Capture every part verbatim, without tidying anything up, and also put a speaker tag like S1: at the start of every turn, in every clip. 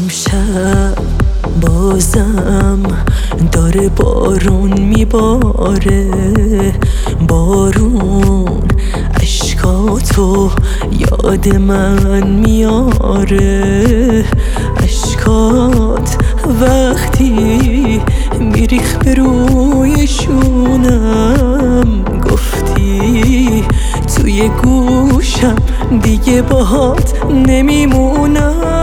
S1: امشب بازم داره بارون میباره، بارون اشکاتو یاد من میاره. اشکات وقتی میریخ به روی شونم، گفتی توی گوشم دیگه باهات نمیمونم.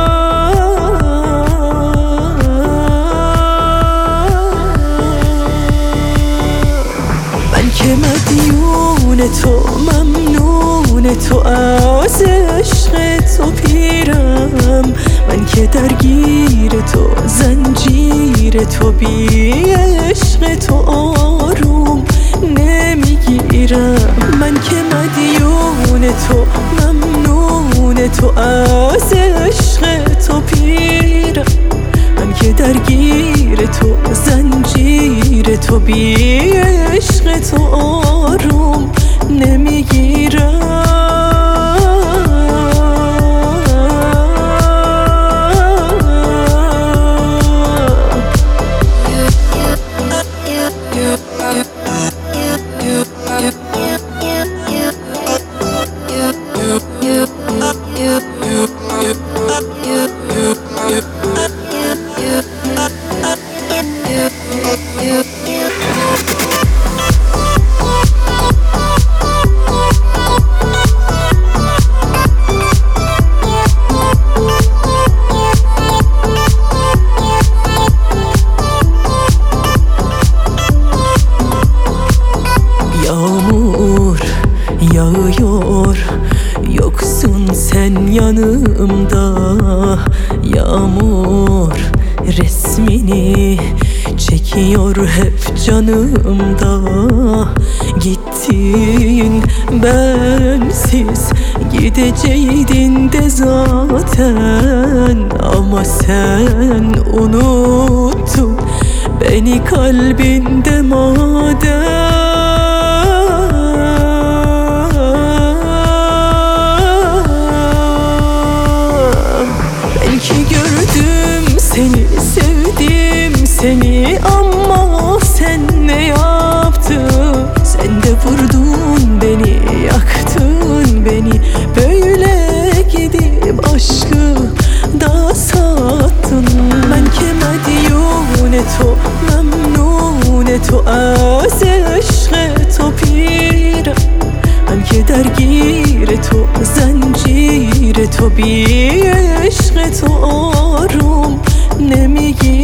S1: من که مدیون تو، ممنون تو، از عشق تو پیرم. من که درگیر تو، زنجیر تو، بی عشق تو آروم نمیگیرم. من که مدیون تو، ممنون تو، از عشق تو پیرم. من که درگیر تو، زنجیر تو، بی عشق تو آروم نمیگیرم. Yağıyor, yoksun sen yanımda. Yağmur resmini çekiyor hep canımda. Gittin bensiz, gideceydin de zaten. Ama sen unuttun beni kalbinde madem. Belki gördüm seni, sevdim seni, ama sen ne yaptın? Sen de vurdun beni, yaktın beni, böyle gidip aşkı da sattın. Ben ki mediyune to, memnune to, az eşke to pirem. من که درگیر تو، زنجیر تو، بی عشق تو آروم نمیگی.